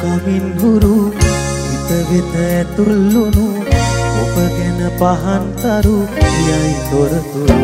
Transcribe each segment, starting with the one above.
කමින් හුරු හිත වෙත ඇතුල්ලුණු ඔබ ගැන පහන්තරු කියයි තොරතුරු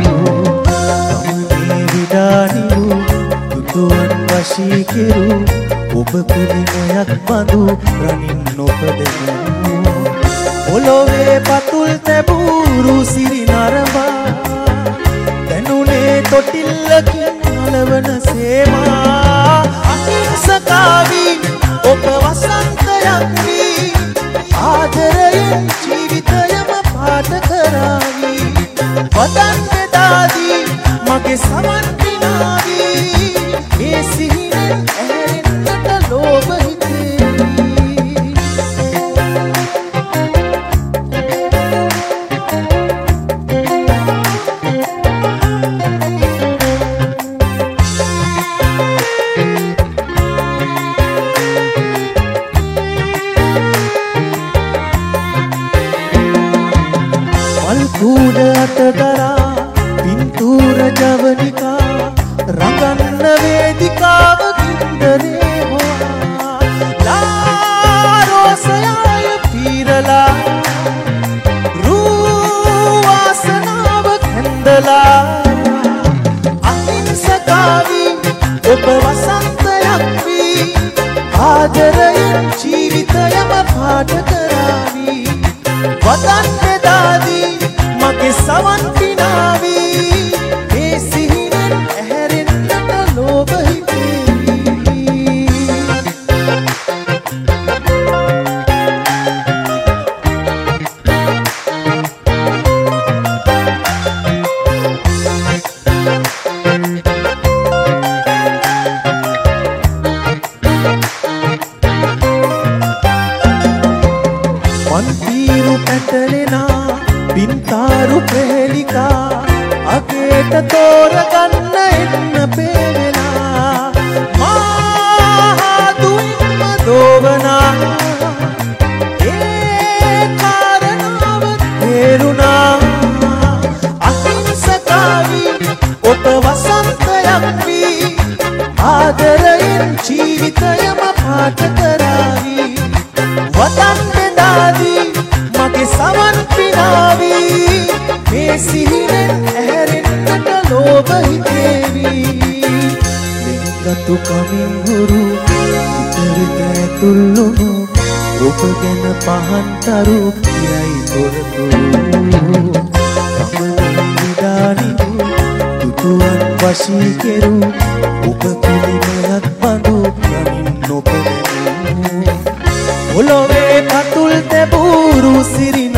ගමනේ විඩානිවු දුතුවන් වශී කෙරු ඔබ පිළිමයක් බඳු රනින් නොපදෙමු ඔලොවේ පතුල් තැබූරු සිරි නරඹා දැනුනේ තොටිල්ලකින් නලවන සේමා අහිංසකාවි ඔබ වසන්තයක් වී ආදරයෙන් ජීවිතයම පාට කරාවි වදන් බෙදාදී මගේ සමන් පිනාවි මේ සිහිනෙන් ඇහැරෙන්නට ලෝභ කූඩ අතදරා පින්තූර ජවනිකා රඟන්න වේදිකාව කින්දරේ හොවා ලාරෝසයාය පීරලා රූවාසනාව කැන්දලා අහිංසකාවි ඔබ වසන්තයක් වී ආදරයෙන් ජීවිතයම පාට කරාවි වදන් බෙදාදී මගේ සවන් පිනාවි මේ සිහිනෙන් ඇහැරෙන්නට ලෝභ පන්තිරු පැටලෙනා පින්තාරු ප්‍රහෙලිකා අගේට තෝරගන්න එන්න පේවෙලා මාහදුම්ම දෝවනා ඒ කාරණාව තේරුණා අහිංසකාවි ඔබ වසන්තයක් වී ආදරයෙන් ජීවිතයම පාට කරාවි වදන් බෙදාදී මගේ සමන් පිනාවි මේ සිහිනෙන් ඇහැරෙන්නට ලෝභ හිතේවි ලිංගතු කමින් හුරු හිත වෙත ඇතුල්ලුණු ඔබ ගැන පහන්තරු කියයි තොරතුරු ගමනේ විඩානිවු දුතුවන් වශී කෙරු ඔබ පිළිමයක් බඳු රනින් නොපදෙමු ඔලොවේ පතුල් තැබූරු සිරි